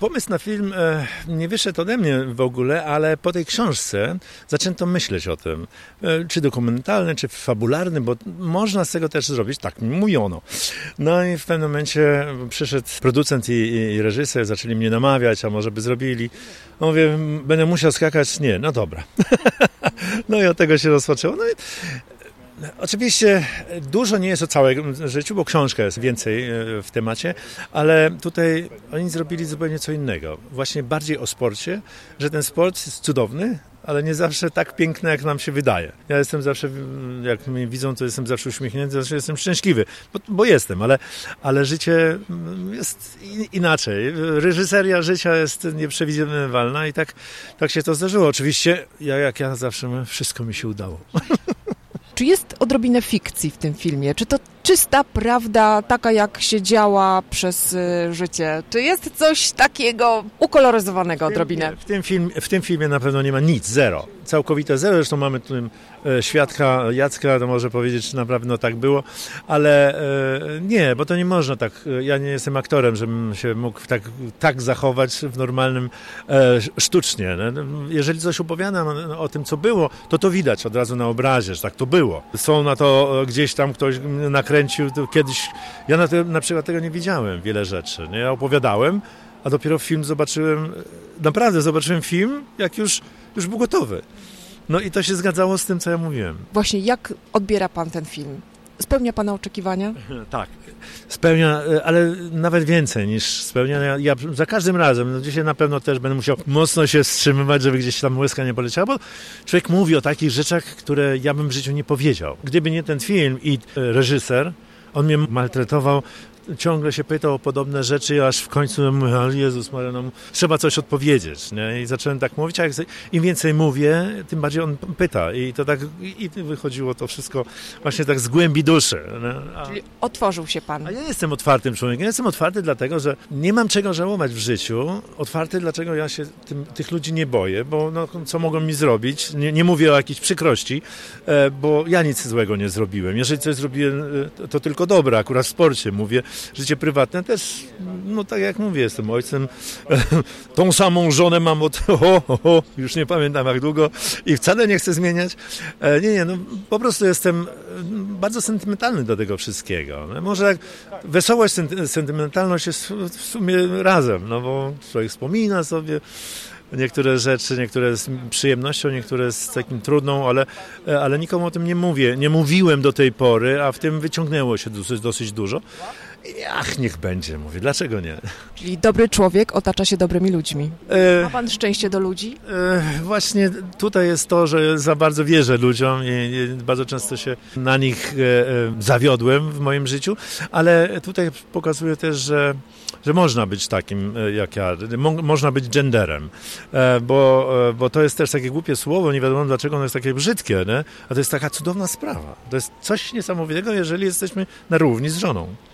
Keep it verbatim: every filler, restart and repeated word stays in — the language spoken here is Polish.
Pomysł na film e, nie wyszedł ode mnie w ogóle, ale po tej książce zaczęto myśleć o tym, e, czy dokumentalny, czy fabularny, bo można z tego też zrobić, tak mi mówiono. No i w pewnym momencie przyszedł producent i, i reżyser, zaczęli mnie namawiać, a może by zrobili. No mówię, będę musiał skakać? Nie, no dobra. No i od tego się rozpoczęło. No i oczywiście dużo nie jest o całym życiu, bo książka jest więcej w temacie, ale tutaj oni zrobili zupełnie co innego. Właśnie bardziej o sporcie, że ten sport jest cudowny, ale nie zawsze tak piękny, jak nam się wydaje. Ja jestem zawsze, jak mnie widzą, to jestem zawsze uśmiechnięty, zawsze jestem szczęśliwy, bo, bo jestem, ale, ale życie jest inaczej. Reżyseria życia jest nieprzewidywalna i tak, tak się to zdarzyło. Oczywiście, ja, jak ja zawsze, wszystko mi się udało. Czy jest odrobinę fikcji w tym filmie? Czy to czysta prawda, taka jak się działa przez y, życie? Czy jest coś takiego ukoloryzowanego odrobinę? W tym, film, w tym filmie na pewno nie ma nic, zero. Całkowite zero, zresztą mamy tu e, świadka Jacka, to może powiedzieć, czy naprawdę tak było, ale e, nie, bo to nie można tak, ja nie jestem aktorem, żebym się mógł tak, tak zachować w normalnym, e, sztucznie. Jeżeli coś opowiadam o, o tym, co było, to to widać od razu na obrazie, że tak to było. Są na to gdzieś tam ktoś nakręcił, to kiedyś, ja na, te, na przykład tego nie widziałem, wiele rzeczy, nie? Ja opowiadałem, a dopiero film zobaczyłem, naprawdę zobaczyłem film, jak już, już był gotowy. No i to się zgadzało z tym, co ja mówiłem. Właśnie, jak odbiera pan ten film? Spełnia pana oczekiwania? Tak, spełnia, ale nawet więcej niż spełnia. Ja, ja za każdym razem, no dzisiaj na pewno też będę musiał mocno się wstrzymywać, żeby gdzieś tam łezka nie poleciała, bo człowiek mówi o takich rzeczach, które ja bym w życiu nie powiedział. Gdyby nie ten film i reżyser, on mnie maltretował, ciągle się pytał o podobne rzeczy, aż w końcu mówię, ale Jezus Maria, no, trzeba coś odpowiedzieć. Nie? I zacząłem tak mówić, a jak im więcej mówię, tym bardziej on pyta. I to tak i wychodziło to wszystko właśnie tak z głębi duszy. A, Czyli otworzył się pan. A ja jestem otwartym człowiekiem. Ja jestem otwarty dlatego, że nie mam czego żałować w życiu. Otwarty dlaczego ja się tym, tych ludzi nie boję, bo no, co mogą mi zrobić? Nie, nie mówię o jakiejś przykrości, e, bo ja nic złego nie zrobiłem. Jeżeli coś zrobiłem, to tylko dobre. Akurat w sporcie mówię. Życie prywatne też, no tak jak mówię, jestem ojcem. Tą samą żonę mam od, ho, ho, ho, już nie pamiętam jak długo i wcale nie chcę zmieniać. Nie, nie, no po prostu jestem bardzo sentymentalny do tego wszystkiego. Może wesołość, sentymentalność jest w sumie razem, no bo człowiek wspomina sobie niektóre rzeczy, niektóre z przyjemnością, niektóre z takim trudną, ale, ale nikomu o tym nie mówię. Nie mówiłem do tej pory, a w tym wyciągnęło się dosyć, dosyć dużo. Ach, niech będzie, mówię. Dlaczego nie? Czyli dobry człowiek otacza się dobrymi ludźmi. E, Ma pan szczęście do ludzi? E, właśnie tutaj jest to, że za bardzo wierzę ludziom i, i bardzo często się na nich e, e, zawiodłem w moim życiu, ale tutaj pokazuję też, że że można być takim jak ja, Mo, można być genderem, e, bo, e, bo to jest też takie głupie słowo, nie wiadomo dlaczego ono jest takie brzydkie, nie? A to jest taka cudowna sprawa. To jest coś niesamowitego, jeżeli jesteśmy na równi z żoną.